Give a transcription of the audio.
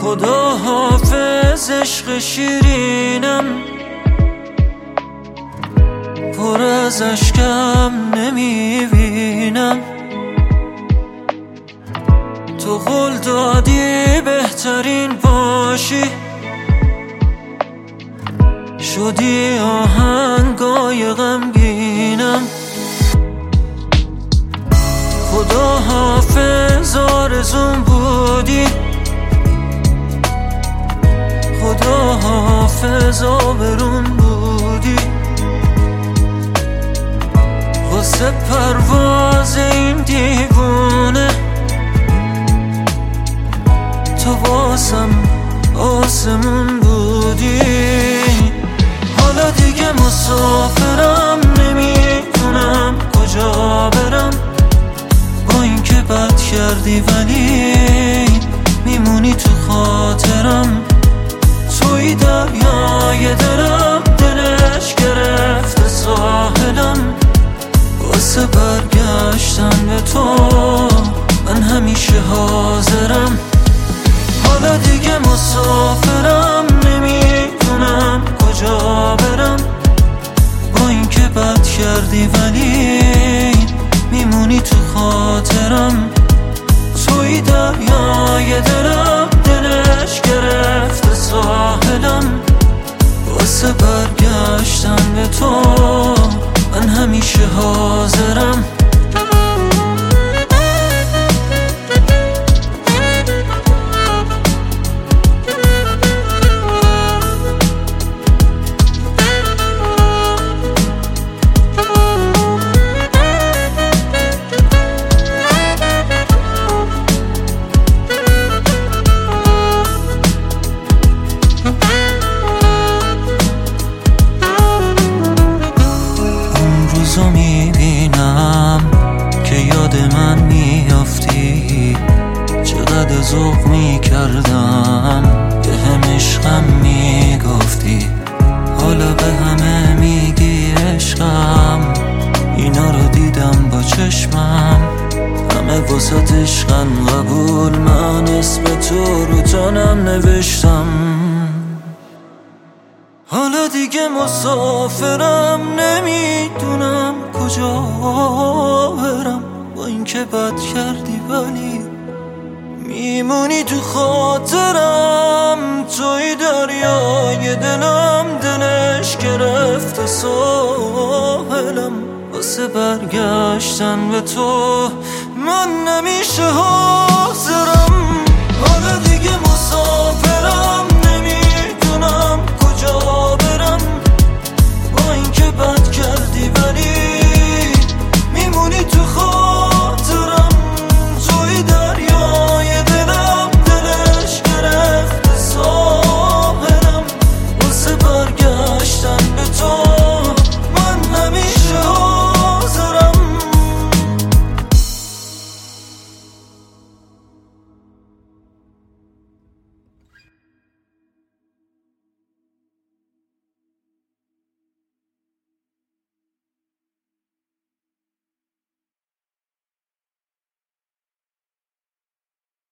خدا حافظ عشق شیرینم، پر از اشکم نمیبینم. تو قول دادی بهترین باشی، شدی آهنگای غمگینم. خدا حافظ آرزوم بودی، خدا حافظ آبرون بودی. واسه پرواز این دیوونه تو واسم آسمون بودی. حالا دیگه مسافرم، نمیدونم کجا برم. با اینکه بد کردی ولی میمونی تو خاطرم. توی دریای دلم، دلش گرفته ساحلم. واسه برگشتن به تو من همیشه حاضرم. حالا دیگه مسافرم، نمیدونم کجا برم. با اینکه بد کردی ولی میمونی تو خاطرم. توی دریای دلم، دلش گرفته ساحلم. واسه برگشتن به تو من همیشه حاضرم. روزو میبینم که یاد من میافتی. چقدر ذوق میکردم به هم عشقم میگفتی. حالا به همه میگی عشقم، اینا رو دیدم با چشمم. همه واسه عشقم قبول، من اسم تو رو جانم نوشتم. حالا دیگه مسافرم، نمیدونم کجا برم. با اینکه بد کردی ولی میمونی تو خاطرم. توی دریای دلم، دلش گرفته ساحلم. واسه برگشتن به تو من نمیشه حاضرم. حالا دیگه مسافرم،